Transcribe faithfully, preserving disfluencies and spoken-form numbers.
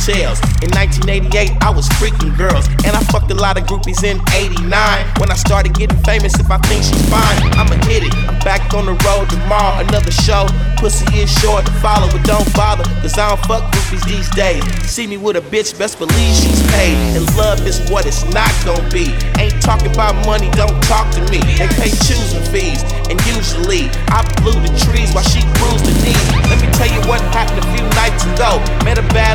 hotels. In nineteen eighty-eight, I was freaking girls, and I fucked a lot of groupies in eighty-nine. When I started getting famous, if I think she's fine, I'ma hit it. I'm back on the road tomorrow, another show. Pussy is short to follow, but don't bother, cause I don't fuck groupies these days. See me with a bitch, best believe she's paid. And love is what it's not gonna be. Ain't talking about money, don't talk to me. They pay choosing fees, and usually I blew the trees while she bruised the knees. Let me tell you what happened a few nights ago. Met a bad